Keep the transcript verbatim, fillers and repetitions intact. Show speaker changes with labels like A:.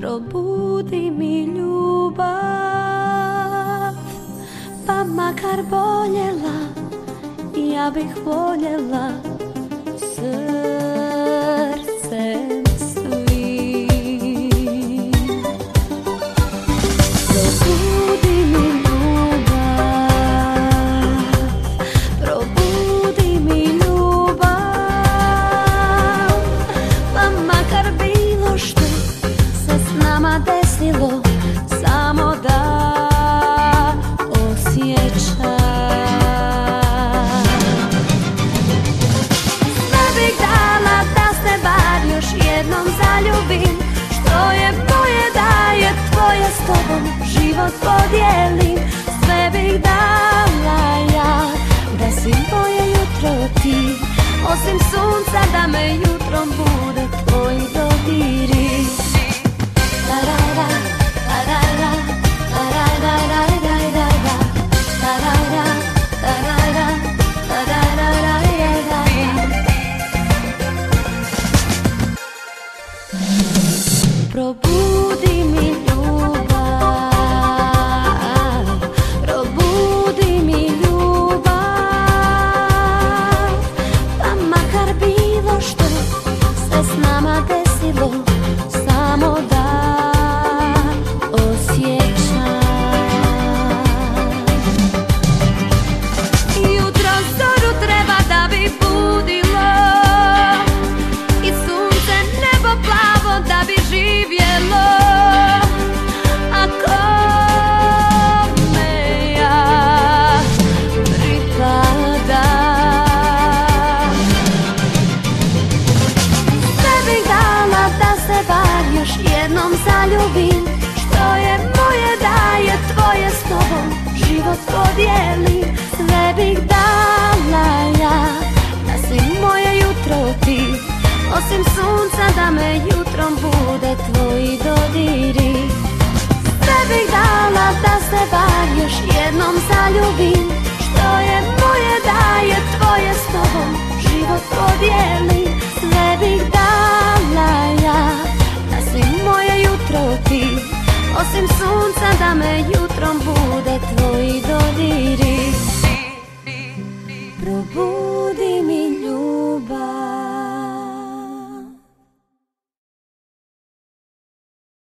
A: probudi mi ljubav, pa makar boljela, ja bih voljela srcem svim. Probudi mi ljubav, probudi mi ljubav, pa makar bilo što se s nama desilo, samo da osjećam. Sve bih dala da se bar još jednom zaljubim, što je moje da je tvoje, s tobom život podijelim. Sve bih dala ja da si moje jutro ti, osim sunca da me jutrom bude tvoji dodiri. Probudi mi ljubav, probudi mi ljubav, pa makar bilo što se s nama desilo, samo da osjećam. Jutro zoru treba da bi budilo i sunce nebo plavo da bi živjelo. A kome ja pripadam? Sve bih dala da se bar još jednom zaljubim, što je moje da je tvoje, s tobom život podijelim. Sve bih dala ja da si moje jutro ti, osim sunca da me jutrom bude tvoji dodiri. Sve bih dala da se bar još jednom zaljubim, što je moje da je tvoje, s tobom život podijelim. Sve bih dala